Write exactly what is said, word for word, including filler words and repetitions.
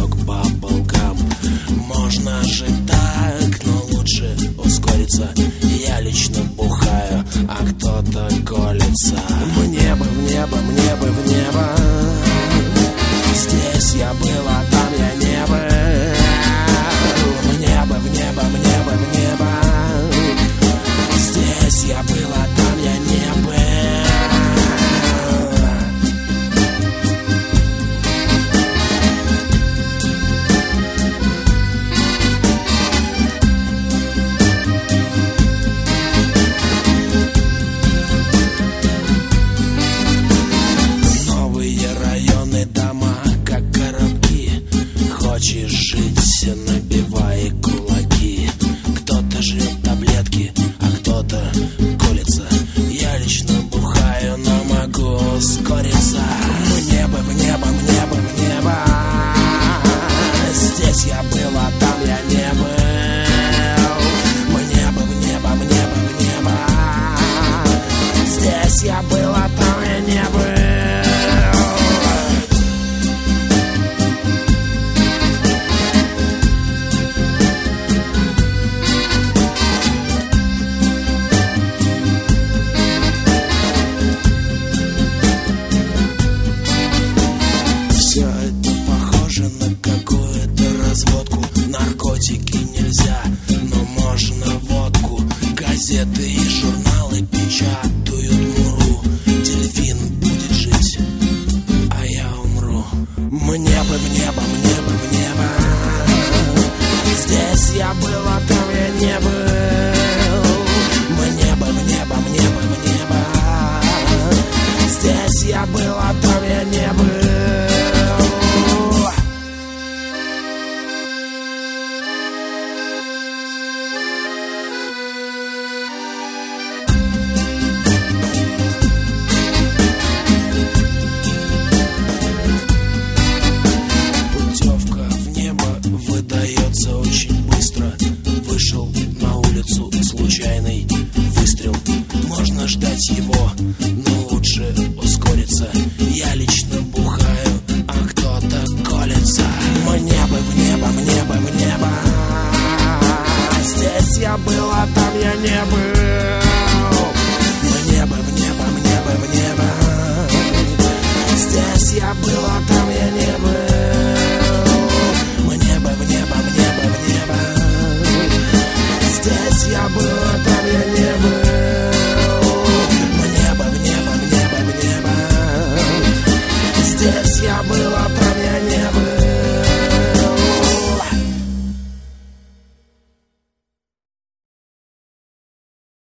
кусок баблгам. Можно же так, но лучше ускориться. Я лично бухаю, а кто-то колется. Мне бы в небо, мне бы в небо. Здесь я был, а там я не был. Мне бы в небо, мне бы в небо. Здесь я был, а там я не был. Хочешь жить, набивай кулаки. Кто-то жрет таблетки, а кто-то колется. Я лично бухаю, но могу ускориться. Мне бы в небо, мне бы в небо. Здесь я был, а там я не был. Мне бы в небо, мне бы в небо. Здесь я был, а там я не был. Наркотики нельзя, но можно водку. Газеты и журналы печатают муру. Дельфин будет жить, а я умру. Мне бы в небо, мне бы в небо. Здесь я был, а там я не был. Мне бы в небо, мне бы в небо. Здесь я был, а там я не был. Выдается очень быстро. Вышел на улицу, случайный выстрел. Можно ждать его, но лучше ускориться. Я лично бухаю, а кто-то колется. Мне бы в небо, мне бы в небо. Здесь я был, а там я не был. Мне бы в небо, мне бы в небо. Здесь я был, а там я не был. Здесь я был, а там я не был. Мне бы в небо, в небо, в небо. Здесь я был, а там